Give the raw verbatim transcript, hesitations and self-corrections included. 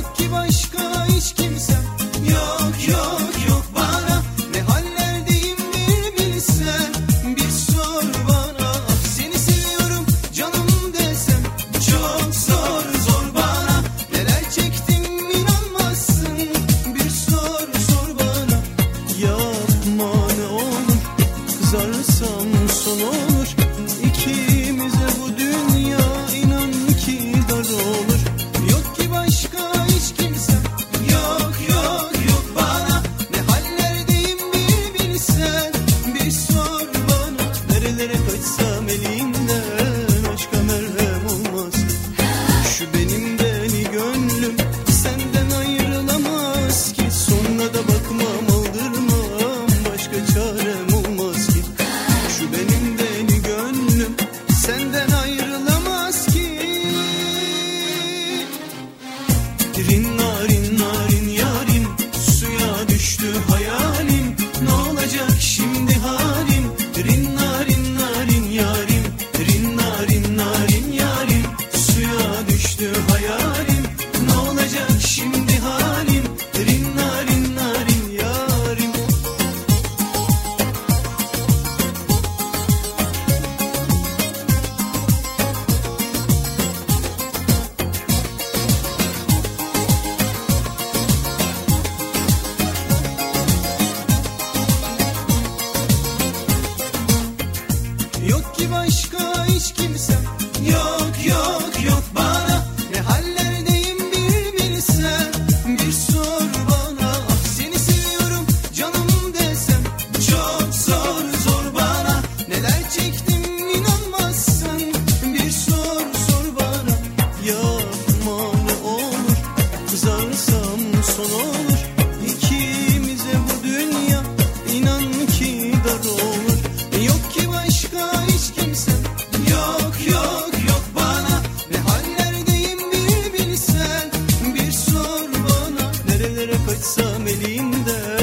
Yok ki başka hiç kimsem, yok yok yok bana. Ne hallerdeyim bir bilsen, bir sor bana. Seni seviyorum canım desem, çok zor zor bana. Neler çektim inanmazsın, bir sor sor bana. Yapma ne olur, kızarsam son olur. İkimize bu dünya inan ki dar olur. Yok ki başka hiç kimsem, yok yok yok bana. Ne hallerdeyim bir bilsen, bir sor bana. Nerelere kaçsam elinden aşka merhem olmaz. Şu benim deli gönlüm senden ayrılamaz ki. Sonra da bakmam aldırmam, başka çarem olmaz ki. Şu benim deli gönlüm senden ayrılamaz ki. Rin narin narin yarim, suya düştü hayalim. Ne olacak şimdi halim? Rin narin narin yarim, rin narin narin yarim, suya düştü hayalim. Ne olacak şimdi halim? Rin narin narin yarim. Yok ki başka hiç kimsem, yok yok yok bana. Ne hallerdeyim bir bilsen, bir sor bana. Ah seni seviyorum canım desem, çok zor zor bana. Neler çektim inanmazsın, bir sor sor bana. Yapma ne olur, kızarsam son olur. İkimize bu dünya inan ki dar olur. Yok ki başka hiç kimsem, yok yok yok bana. Ne hallerdeyim bir bilsen, bir sor bana. Nerelere kaçsam elinden